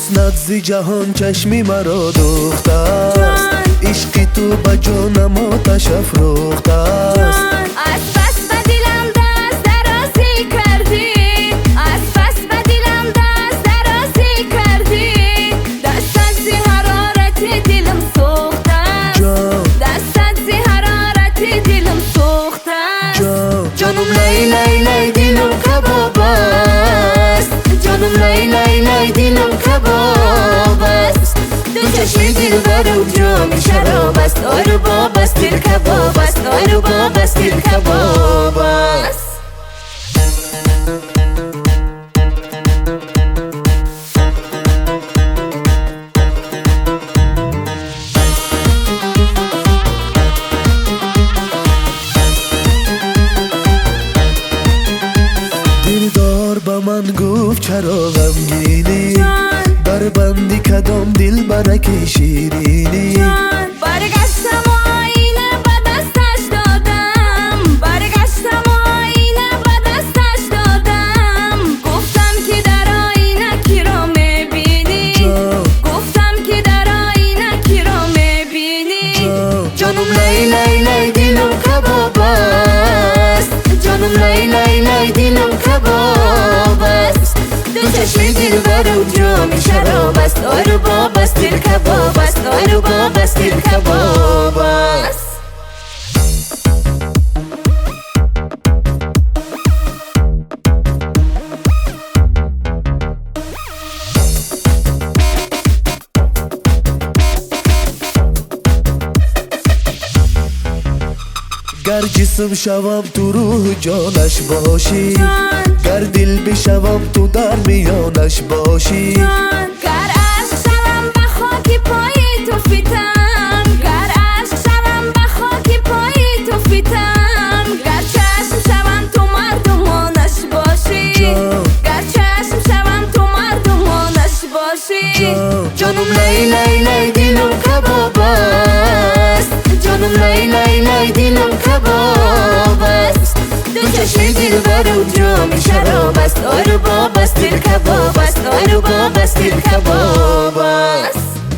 حسنت زی جهان چشمی مرا دوخته است، عشقی تو به جانم آتش افروخته است. از بس به دلم دست درازی کردی، از بس به دلم دست درازی کردی. دستت زی حرارت دلم سوخته، دستت زی حرارت دلم سوخته. جانم لای لای لای دلم کباب است، جانم لای لای لای دلم کباب است. دو چشم دلبر و جام شراب است، آرو باب است دل کباب است، آرو باب است دل کباب است. دلدار به من گفت چرا غمگینی، بربندی کدام دل برک شیرینی. برگشتم و آینه به دستش دادم، برگشتم و آینه به دستش دادم. گفتم که در آینه کی را میبینی، گفتم که در آینه کی را میبینی. جانم لای لای لای دلم کباب است، جانم لای لای لای دلم کباب است. دو چشم دلبر و جام شراب است، آرو باب است دل کباب است، آرو باب است دل کباب است. گر جسم شوم تو روح جانش باشی، گر دل بشوم تو در میانش باشی. گر عشق شوم به خاک پای تو فیتم، گر عشق شوم به خاک پای تو فیتم. گر چشم شوم تو مردمانش باشی، گر چشم شوم تو مردمانش باشی. جانم لای لای لای دلم کباب است، جانم لای لای لای دلم کباب است. دو چشم دلبر و جام شراب است، آرو باب است دل کباب است، آرو باب است دل کباب است.